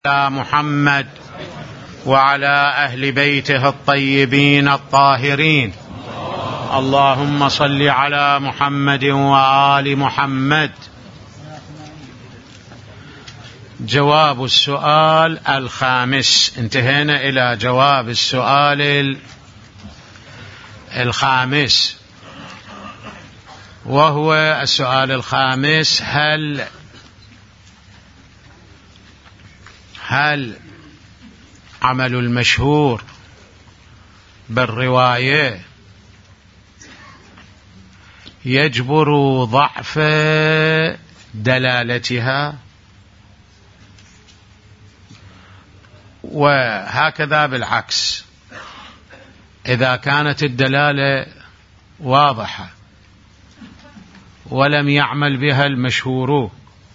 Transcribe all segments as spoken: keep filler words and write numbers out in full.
على محمد وعلى أهل بيته الطيبين الطاهرين. اللهم صل على محمد وآل محمد. جواب السؤال الخامس. انتهينا إلى جواب السؤال الخامس، وهو السؤال الخامس: هل هل عمل المشهور بالرواية يجبر ضعف دلالتها؟ وهكذا بالعكس، إذا كانت الدلالة واضحة ولم يعمل بها المشهور،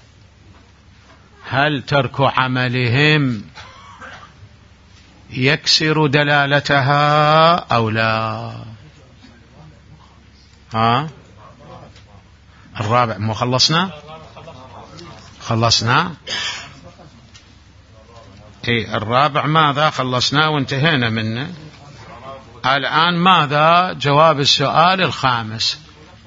هل ترك عملهم يكسر دلالتها أو لا؟ ها الرابع، مو خلصنا خلصنا اي الرابع ماذا خلصنا وانتهينا منه. الآن ماذا جواب السؤال الخامس؟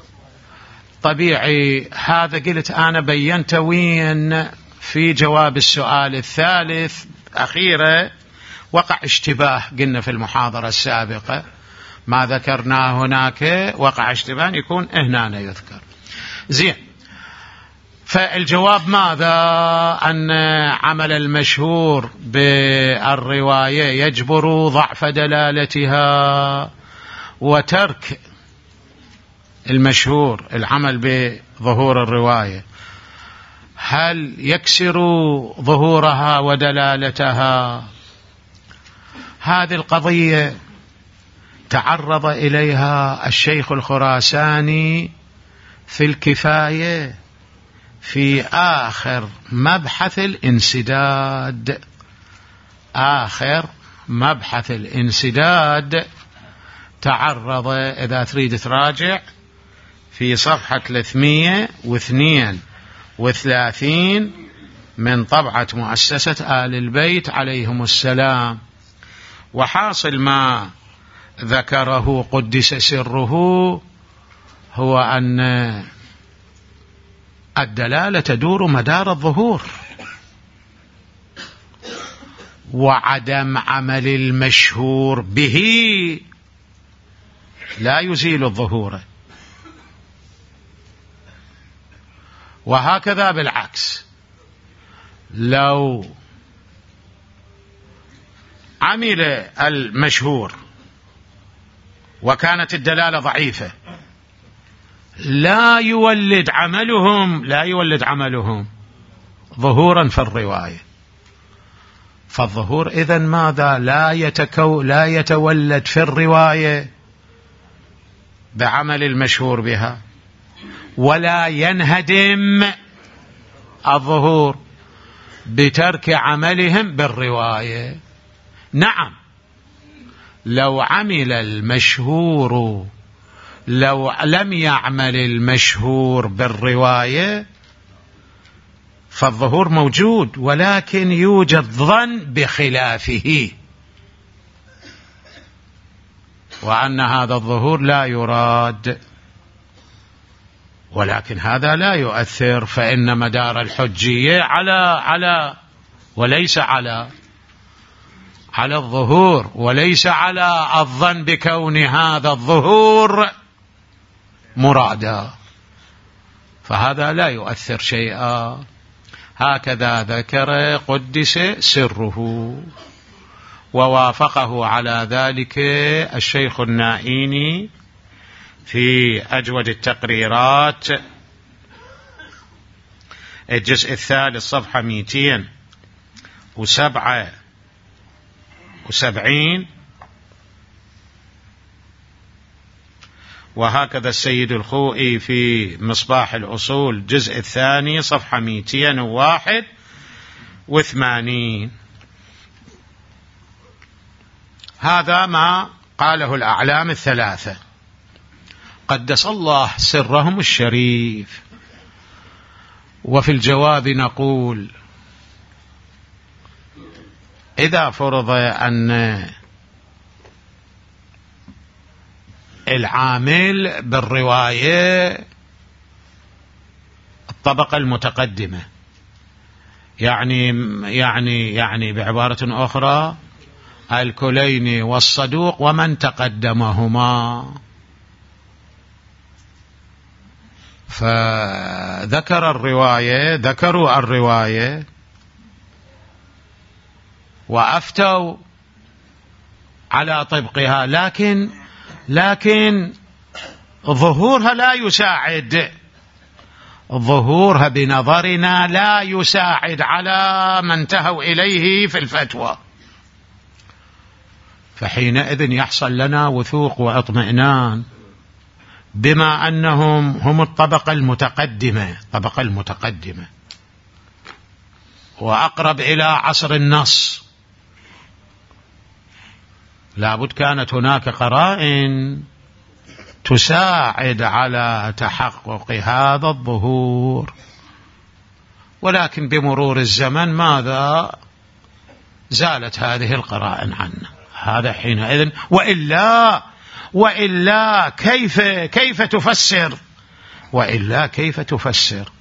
طبيعي هذا قلت أنا بينت وين في جواب السؤال الثالث أخيرا وقع اشتباه. قلنا في المحاضرة السابقة ما ذكرناه هناك وقع اشتباه، يكون هنا يذكر. زين، فالجواب ماذا؟ أن عمل المشهور بالرواية يجبر ضعف دلالتها، وترك المشهور العمل بظهور الرواية هل يكسر ظهورها ودلالتها؟ هذه القضية تعرض إليها الشيخ الخراساني في الكفاية في آخر مبحث الانسداد. آخر مبحث الانسداد تعرض، إذا تريد تراجع، في صفحة ثلاثمئة واثنين وثلاثين من طبعة مؤسسة آل البيت عليهم السلام. وحاصل ما ذكره قدس سره هو أن الدلالة تدور مدار الظهور، وعدم عمل المشهور به لا يزيل الظهور، وهكذا بالعكس. لو عمل المشهور وكانت الدلالة ضعيفة لا يولد عملهم لا يولد عملهم ظهورا في الرواية. فالظهور إذن ماذا؟ لا يتكو لا يتولد في الرواية بعمل المشهور بها، ولا ينهدم الظهور بترك عملهم بالرواية. نعم، لو عمل المشهور لو لم يعمل المشهور بالرواية فالظهور موجود، ولكن يوجد ظن بخلافه، وأن هذا الظهور لا يراد. ولكن هذا لا يؤثر، فإن مدار الحجية على على وليس على على الظهور، وليس على الظن بكون هذا الظهور مرادا، فهذا لا يؤثر شيئا. هكذا ذكر قدس سره، ووافقه على ذلك الشيخ النائيني في أجود التقريرات الجزء الثالث صفحة مئتين وسبعة وسبعين، وهكذا السيد الخوئي في مصباح الأصول الجزء الثاني صفحة مئتين وواحد وثمانين. هذا ما قاله الأعلام الثلاثة قدس الله سرهم الشريف. وفي الجواب نقول: إذا فرض أن العامل بالرواية الطبقة المتقدمة، يعني يعني يعني بعبارة أخرى الكليني والصدوق ومن تقدمهما، فذكر الرواية ذكروا الرواية وأفتوا على طبقها، لكن لكن ظهورها لا يساعد، ظهورها بنظرنا لا يساعد على ما انتهوا إليه في الفتوى، فحينئذ يحصل لنا وثوق واطمئنان بما أنهم هم الطبقة المتقدمة، الطبقة المتقدمة وأقرب إلى عصر النص. لابد كانت هناك قرائن تساعد على تحقق هذا الظهور، ولكن بمرور الزمن ماذا؟ زالت هذه القرائن عنا. هذا حينئذ وإلا وإلا كيف كيف تفسر وإلا كيف تفسر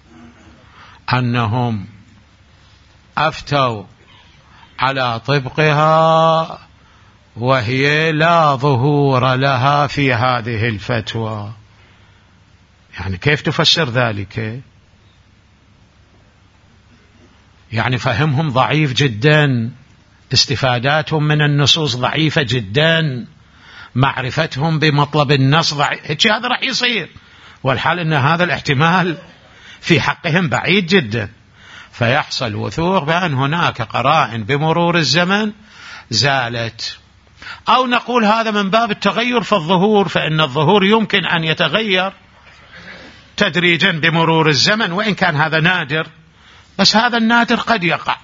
أنهم أفتوا على طبقها وهي لا ظهور لها في هذه الفتوى؟ يعني كيف تفسر ذلك؟ يعني فهمهم ضعيف جدا، استفاداتهم من النصوص ضعيفة جدا، معرفتهم بمطلب النص ضعيف، هذا راح يصير، والحال أن هذا الاحتمال في حقهم بعيد جدا، فيحصل وثوق بأن هناك قرائن بمرور الزمن زالت. أو نقول هذا من باب التغير في الظهور، فإن الظهور يمكن أن يتغير تدريجا بمرور الزمن، وإن كان هذا نادر، بس هذا النادر قد يقع.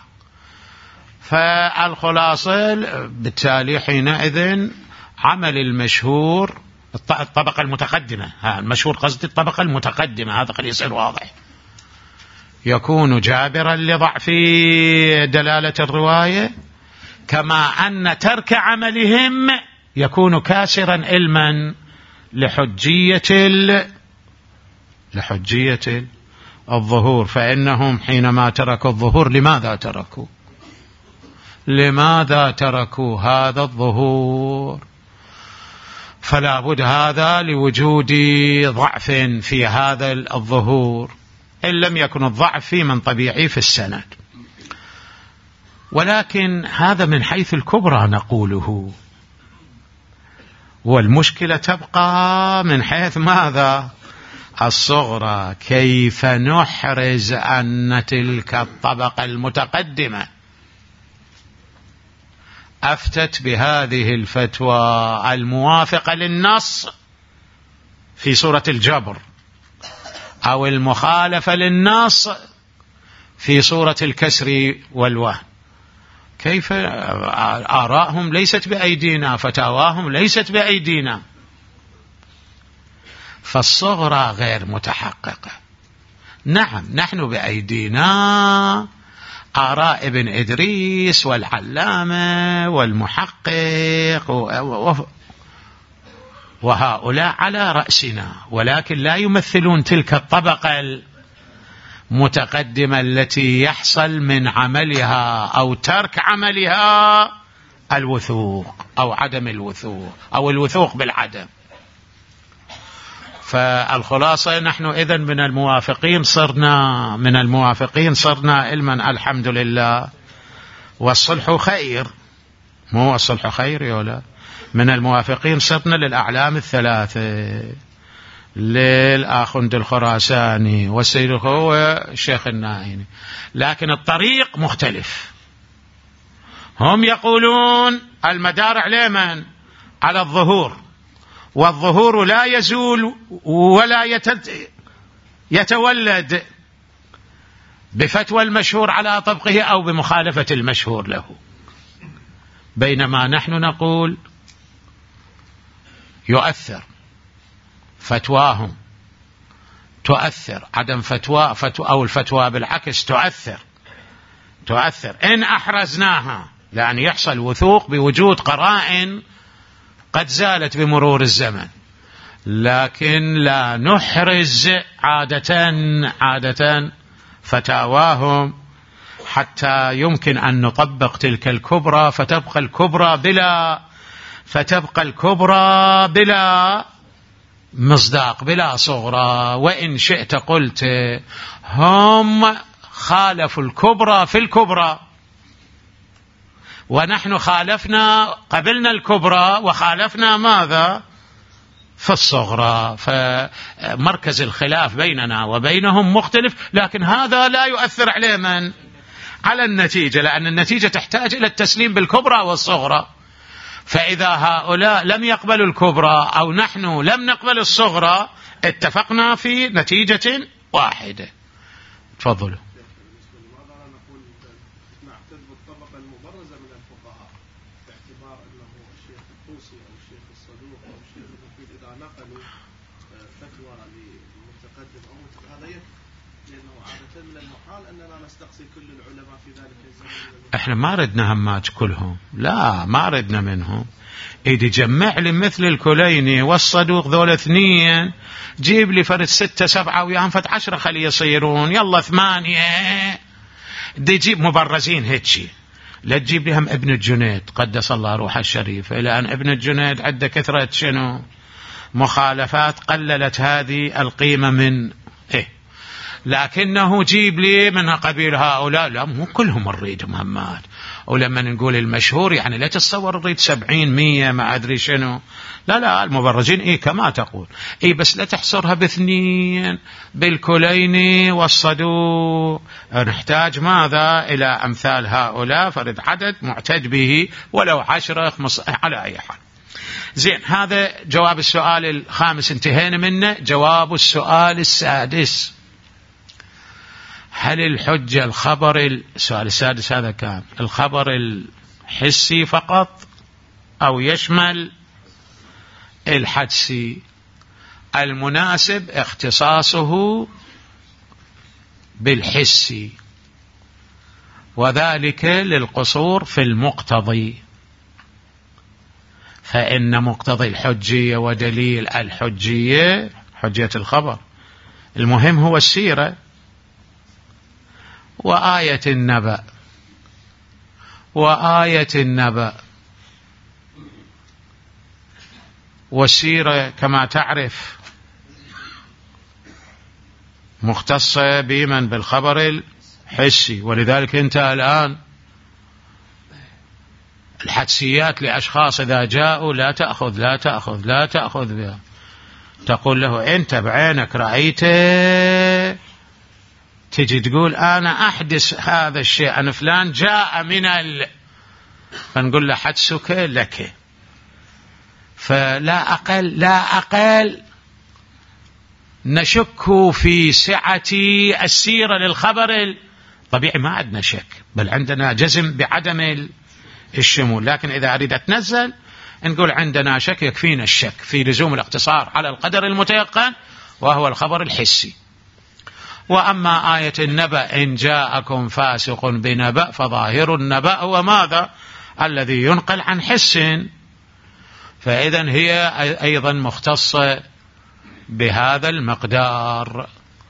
فالخلاصة بالتالي حينئذ عمل المشهور الطبقة المتقدمة، ها المشهور قصدي الطبقة المتقدمة، هذا قد يصير واضح، يكون جابرا لضعف دلالة الرواية، كما أن ترك عملهم يكون كاسرا علما لحجية ال... لحجية الظهور. فإنهم حينما تركوا الظهور لماذا تركوا لماذا تركوا هذا الظهور؟ فلا بد هذا لوجود ضعف في هذا الظهور، إن لم يكن الضعف في من طبيعي في السند. ولكن هذا من حيث الكبرى نقوله، والمشكلة تبقى من حيث ماذا؟ الصغرى. كيف نحرز أن تلك الطبقة المتقدمة أفتت بهذه الفتوى الموافقة للنص في سورة الجبر، أو المخالفة للنص في سورة الكسر والوهن؟ كيف؟ آراءهم ليست بأيدينا، فتاواهم ليست بأيدينا، فالصغرى غير متحققة. نعم نحن بأيدينا آراء ابن إدريس والعلامة والمحقق وهؤلاء على رأسنا، ولكن لا يمثلون تلك الطبقة المتقدمة التي يحصل من عملها أو ترك عملها الوثوق أو عدم الوثوق أو الوثوق بالعدم. فالخلاصة نحن إذن من الموافقين صرنا من الموافقين صرنا علما الحمد لله، والصلح خير، مو الصلح خير يولا. من الموافقين صرنا للأعلام الثلاثة، للآخند الخراساني والسيد هو الشيخ النائني، لكن الطريق مختلف. هم يقولون المدار على من؟ على الظهور، والظهور لا يزول ولا يتولد بفتوى المشهور على طبقه أو بمخالفة المشهور له، بينما نحن نقول يؤثر فتواهم، تؤثر عدم فتوى, فتوى أو الفتوى بالعكس تؤثر تؤثر إن أحرزناها لأن يحصل وثوق بوجود قرائن قد زالت بمرور الزمن، لكن لا نحرز عادة عادة فتاواهم حتى يمكن أن نطبق تلك الكبرى، فتبقى الكبرى بلا فتبقى الكبرى بلا مصداق، بلا صغرى. وإن شئت قلت هم خالفوا الكبرى في الكبرى، ونحن خالفنا، قبلنا الكبرى وخالفنا ماذا في الصغرى. فمركز الخلاف بيننا وبينهم مختلف، لكن هذا لا يؤثر عليه من على النتيجة، لأن النتيجة تحتاج إلى التسليم بالكبرى والصغرى. فإذا هؤلاء لم يقبلوا الكبرى أو نحن لم نقبل الصغرى، اتفقنا في نتيجة واحدة. تفضلوا. احنا ما ردنا همات كلهم، لا ما ردنا منهم. إذا جمع لي مثل الكليني والصدوق ذول اثنين، جيب لي فرد ستة سبعة وياهم فت عشرة خلي يصيرون، يلا ثمانية. دي جيب مبرزين هيتشي، لا تجيب لهم ابن الجنيد قدس الله روحه الشريف، لأن ابن الجنيد عنده كثرة شنو مخالفات قللت هذه القيمة من إيه. لكنه جيب لي من قبيل هؤلاء، لا مو كلهم نريد مهمات. ولما نقول المشهور يعني لا تتصور نريد سبعين مية ما أدري شنو، لا لا المبرزين إيه كما تقول إيه، بس لا تحصرها باثنين بالكليني والصدوق. نحتاج ماذا إلى أمثال هؤلاء، فرد عدد معتد به ولو عشرة خمس على أي حال. زين، هذا جواب السؤال الخامس انتهينا منه. جواب السؤال السادس، هل الحجة الخبر السؤال السادس هذا كان الخبر الحسي فقط أو يشمل الحدسي؟ المناسب اختصاصه بالحسي، وذلك للقصور في المقتضي، فإن مقتضي الحجية ودليل الحجية حجية الخبر المهم هو السيرة وآية النبأ. وآية النبأ والسيرة كما تعرف مختصة بمن بالخبر الحسي، ولذلك أنت الآن الحدسيات لأشخاص إذا جاءوا لا تأخذ لا تأخذ لا تأخذ بها، تقول له أنت بعينك رأيته، تجي تقول أنا أحدث هذا الشيء، أنا فلان جاء من ال... فنقول له حدسك لك. فلا أقل لا أقل نشك في سعة السيرة للخبر الطبيعي، ما عندنا شك، بل عندنا جزم بعدم الشمول. لكن إذا أريد أتنزل نقول عندنا شك، يكفينا الشك في لزوم الاقتصار على القدر المتيقن وهو الخبر الحسي. وأما آية النبأ إن جاءكم فاسق بنبأ فظاهر النبأ هو ماذا الذي ينقل عن حس، فإذن هي أيضا مختصة بهذا المقدار.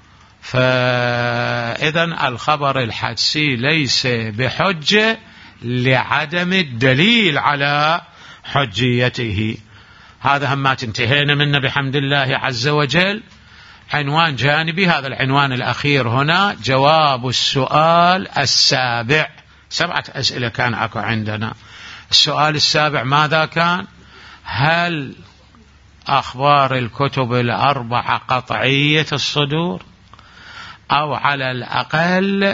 فإذن الخبر الحدسي ليس بحجة لعدم الدليل على حجيته. هذا هم ما انتهينا منه بحمد الله عز وجل. عنوان جانبي، هذا العنوان الأخير هنا، جواب السؤال السابع. سبعة أسئلة كان أكو عندنا. السؤال السابع ماذا كان؟ هل أخبار الكتب الأربعة قطعية الصدور أو على الأقل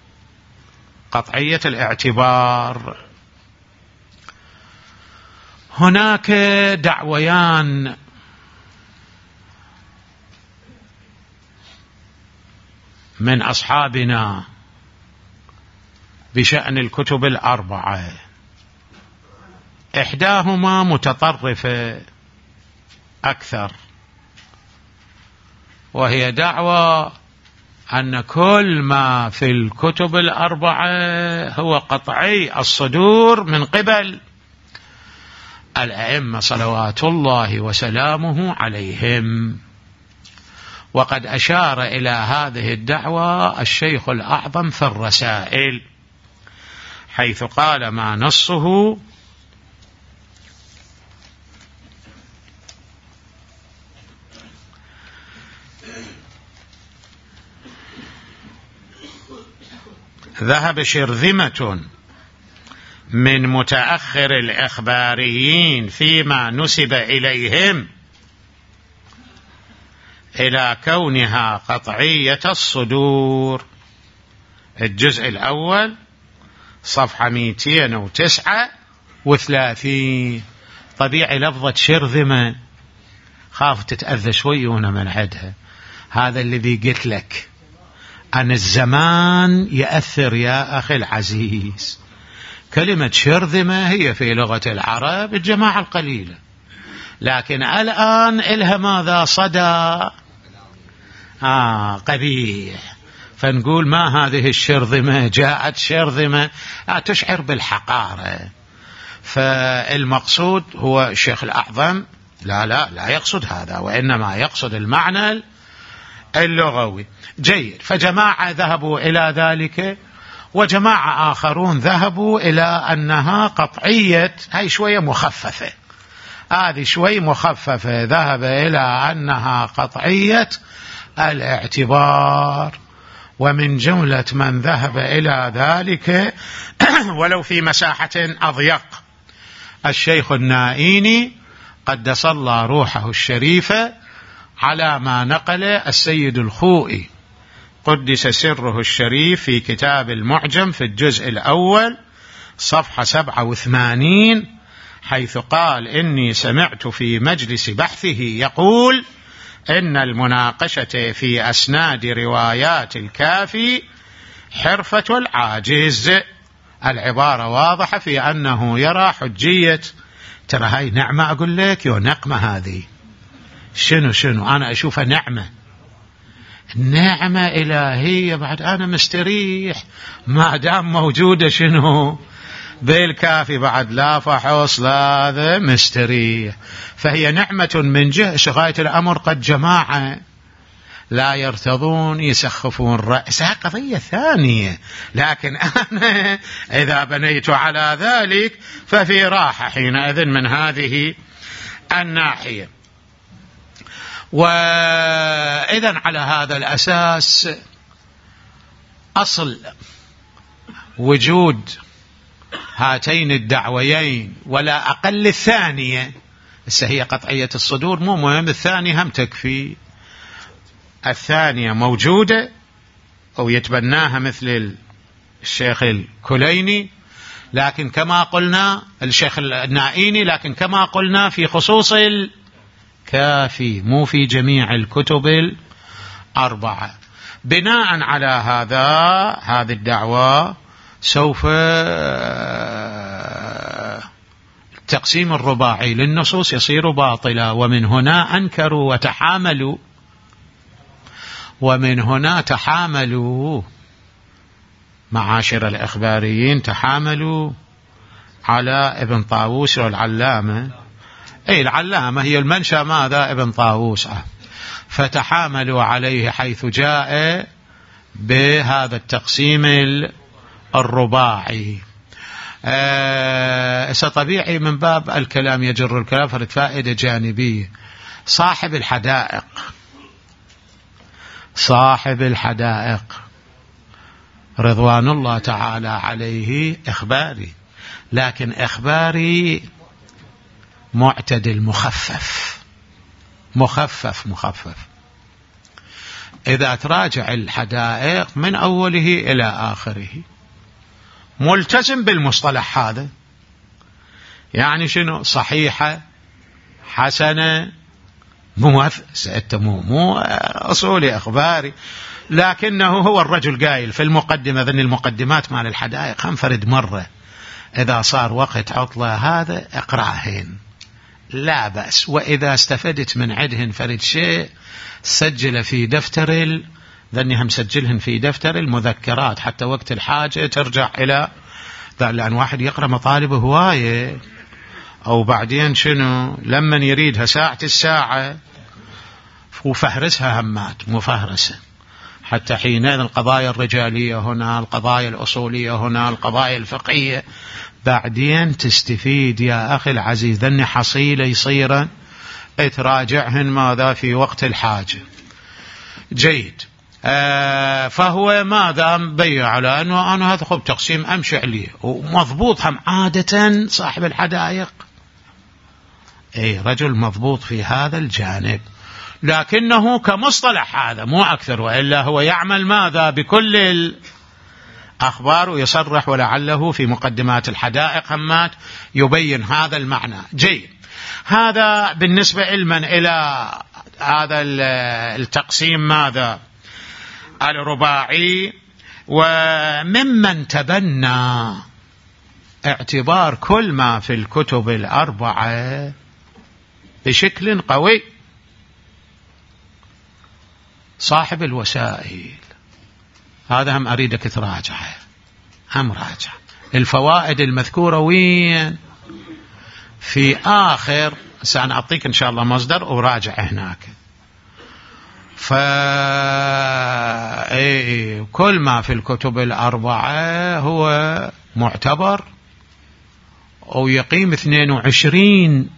قطعية الاعتبار؟ هناك دعويان من أصحابنا بشأن الكتب الأربعة، إحداهما متطرفة أكثر، وهي دعوة أن كل ما في الكتب الأربعة هو قطعي الصدور من قبل الأئمة صلوات الله وسلامه عليهم. وقد أشار إلى هذه الدعوة الشيخ الأعظم في الرسائل، حيث قال ما نصه: ذهب شرذمة من متأخر الإخباريين فيما نسب إليهم إلى كونها قطعية الصدور. الجزء الأول صفحة مئتين وتسعة وثلاثين. طبيعي لفظة شرذمة خاف تتأذى شوي وانا من عدها. هذا الذي قلت لك أن الزمان يأثر يا أخي العزيز. كلمة شرذمة هي في لغة العرب الجماعة القليلة، لكن الآن إلها ماذا صدى آه قبيح، فنقول ما هذه الشرذمة، جاءت شرذمة آه تشعر بالحقارة. فالمقصود هو الشيخ الأعظم لا لا لا يقصد هذا، وإنما يقصد المعنى اللغوي. جيد. فجماعة ذهبوا إلى ذلك، وجماعة آخرون ذهبوا إلى أنها قطعية، هاي شوية مخففة، هذه شوي مخففة، ذهب إلى أنها قطعية الاعتبار. ومن جملة من ذهب إلى ذلك ولو في مساحة أضيق الشيخ النائيني قدس الله روحه الشريفة، على ما نقل السيد الخوئي قدس سره الشريف في كتاب المعجم في الجزء الأول صفحة سبعة وثمانين، حيث قال: إني سمعت في مجلس بحثه يقول إن المناقشة في أسناد روايات الكافي حرفة العاجز. العبارة واضحة في أنه يرى حجية. ترى هاي نعمة، أقول لك يو نقمة هذه. شنو شنو أنا أشوفها نعمة، نعمة إلهية. بعد أنا مستريح ما دام موجودة شنو بالكافي، بعد لا فحص لا هذا مستريح. فهي نعمة من جهة غاية الأمر. قد جماعة لا يرتضون يسخفون رأسها قضية ثانية، لكن أنا إذا بنيت على ذلك ففي راحة حينئذ من هذه الناحية. وإذن على هذا الأساس أصل وجود هاتين الدعويين ولا أقل الثانية، هي قطعية الصدور مو مهم، الثانية هم تكفي. الثانية موجودة أو يتبناها مثل الشيخ الكليني، لكن كما قلنا الشيخ النائيني، لكن كما قلنا في خصوص الكافي مو في جميع الكتب الأربعة. بناء على هذا هذه الدعوة سوف التقسيم الرباعي للنصوص يصير باطلا، ومن هنا أنكروا وتحاملوا ومن هنا تحاملوا معاشر الإخباريين، تحاملوا على ابن طاووس والعلامة. أي العلامة هي المنشأ ماذا؟ ابن طاووس. فتحاملوا عليه حيث جاء بهذا التقسيم الرباعي. أه طبيعي من باب الكلام يجر الكلام، فرد فائدة جانبية. صاحب الحدائق صاحب الحدائق رضوان الله تعالى عليه إخباري، لكن إخباري معتدل مخفف مخفف مخفف. إذا تراجع الحدائق من أوله إلى آخره ملتزم بالمصطلح هذا، يعني شنو؟ صحيحة حسنة موثقة، مو مو أصولي أخباري، لكنه هو الرجل قايل في المقدمة، ذن المقدمات مال الحدائق هم فرد مرة إذا صار وقت عطلة هذا اقرأهن لا بأس، وإذا استفدت من عدهن فرد شيء سجل في دفتر ذني هم مسجلهن في دفتر المذكرات حتى وقت الحاجة ترجع إلى ذا، لأن واحد يقرأ مطالب هواية أو بعدين شنو لما يريدها ساعة الساعة وفهرسها همات مفهرسة، حتى حينئذ القضايا الرجالية هنا، القضايا الأصولية هنا، القضايا الفقهية، بعدين تستفيد يا أخي العزيز. ذني حصيلة يصيرا تراجعهن ماذا في وقت الحاجة. جيد. آه فهو ماذا مبين على أنه أنا هذا خب تقسيم أمشي عليه ومضبوط. هم عادة صاحب الحدائق أي رجل مضبوط في هذا الجانب، لكنه كمصطلح هذا مو أكثر، وإلا هو يعمل ماذا بكل الأخبار ويصرح ولعله في مقدمات الحدائق همات يبين هذا المعنى. جيد. هذا بالنسبة علما إلى هذا التقسيم ماذا الرباعي. وممن تبنى اعتبار كل ما في الكتب الأربعة بشكل قوي صاحب الوسائل، هذا هم أريدك تراجعه، هم راجع الفوائد المذكورة وين في آخر، سأعطيك إن شاء الله مصدر وراجع هناك. فكل ما في الكتب الأربعة هو معتبر ويقيم اثنين وعشرين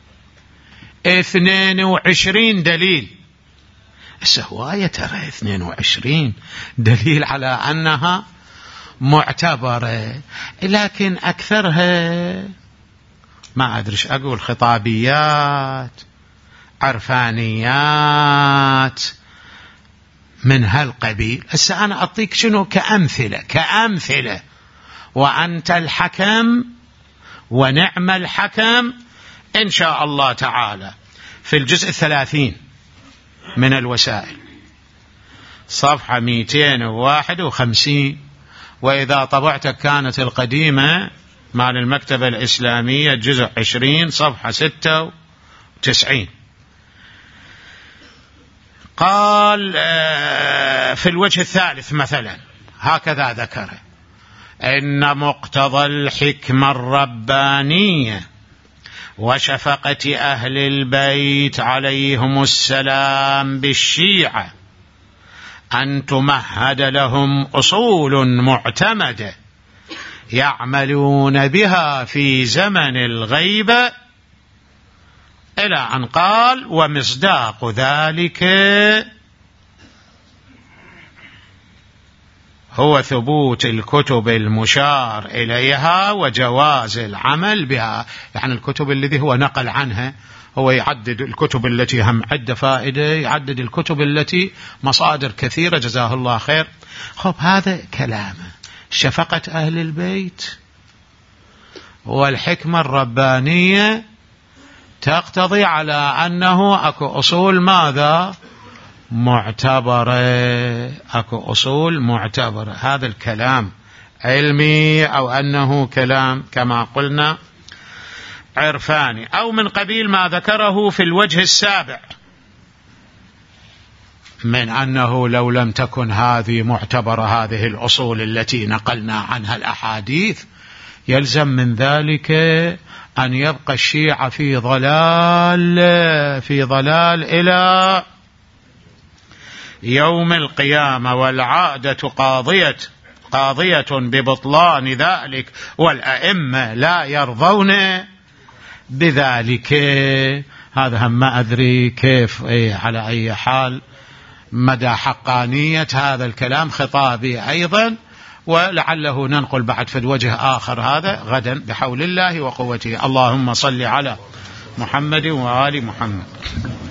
اثنين وعشرين دليل. السهواية ترى اثنين وعشرين دليل على أنها معتبرة، لكن أكثرها ما أدريش أقول خطابيات عرفانيات من هالقبيل. هسه أنا أعطيك شنو كأمثلة كأمثلة وأنت الحكم ونعم الحكم إن شاء الله تعالى. في الجزء الثلاثين من الوسائل صفحة مئتين وواحد وخمسين، وإذا طبعتك كانت القديمة مع المكتبة الإسلامية جزء عشرين صفحة ستة وتسعين. قال في الوجه الثالث مثلا هكذا ذكر: إن مقتضى الحكمة الربانية وشفقة أهل البيت عليهم السلام بالشيعة أن تمهد لهم أصول معتمدة يعملون بها في زمن الغيبة، إلى أن قال: ومصداق ذلك هو ثبوت الكتب المشار إليها وجواز العمل بها. يعني الكتب الذي هو نقل عنها، هو يعدد الكتب التي هم عدة فائدة، يعدد الكتب التي مصادر كثيرة، جزاه الله خير. خب هذا كلامه. شفقة أهل البيت والحكمة الربانية تقتضي على أنه أكو أصول ماذا معتبرة، أكو أصول معتبرة. هذا الكلام علمي أو أنه كلام كما قلنا عرفاني، أو من قبيل ما ذكره في الوجه السابع من أنه لو لم تكن هذه معتبرة هذه الأصول التي نقلنا عنها الأحاديث، يلزم من ذلك أن يبقى الشيعة في ضلال في ضلال إلى يوم القيامة، والعادة قاضية قاضية ببطلان ذلك، والأئمة لا يرضون بذلك. هذا هم ما أدري كيف إيه على أي حال مدى حقانية هذا الكلام، خطابي أيضا، ولعله ننقل بعد في وجه آخر هذا غدا بحول الله وقوته. اللهم صل على محمد وآل محمد.